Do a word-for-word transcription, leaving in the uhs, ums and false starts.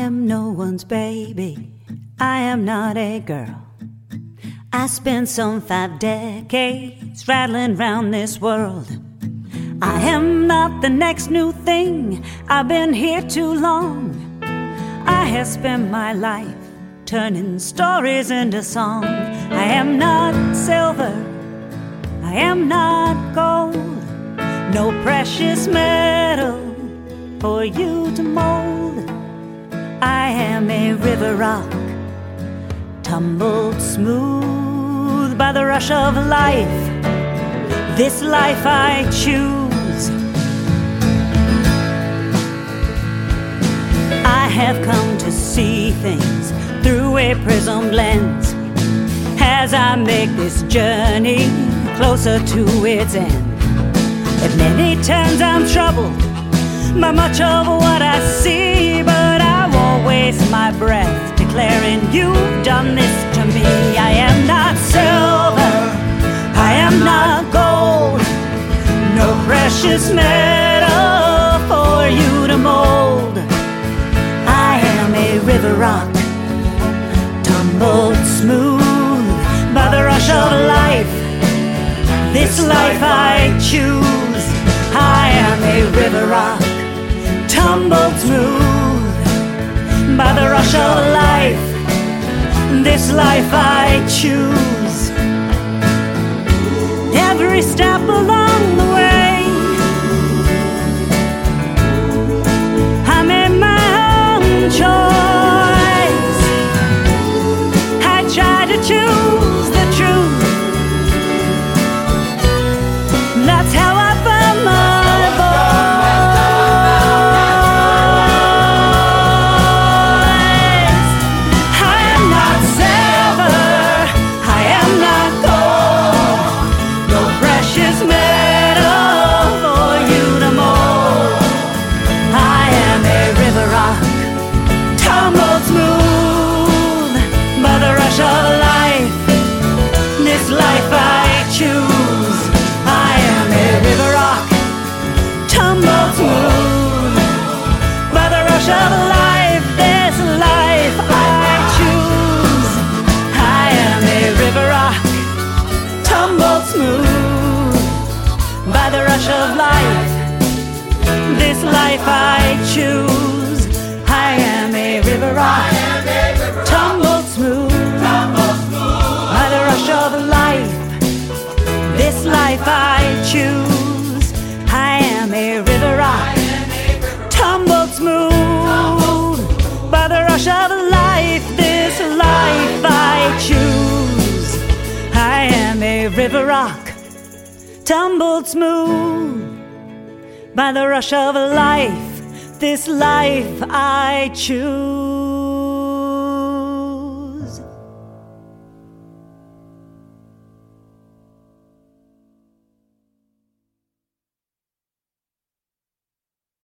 am no one's baby. I am not a girl. I spent some five decades rattling round this world. I am not the next new thing. I've been here too long. I have spent my life turning stories into song. I am not silver. I am not gold. No precious metal for you to mold. I am a river rock, tumbled smooth by the rush of life. This life I choose. I have come to see things through a prism lens as I make this journey closer to its end. At many times I'm troubled by much of what I see, but I won't waste my breath declaring you've done this to me. I am not silver, I am not gold, no precious metal for you to mold. I am a river rock, tumbled smooth by the rush of life. This life I choose. I am a river rock, tumbled smooth by the rush of life. This life I choose. Every step along the way, I made my own choice. I try to choose the truth. That's how I found my voice. I am not silver, I am not gold, no precious metal for you to mold. I am a river rock, tumbled smooth by the rush of life. This life I choose. I am a river rock, tumbled smooth by the rush of life. This life I choose. I am a river rock, tumbled smooth by the rush of life. This life I choose. I am a river rock, tumbled smooth by the rush of life. This life I choose. I am a river rock, tumbled smooth by the rush of life. This life I choose. I am a river rock, tumbled smooth by the rush of life. This life I choose.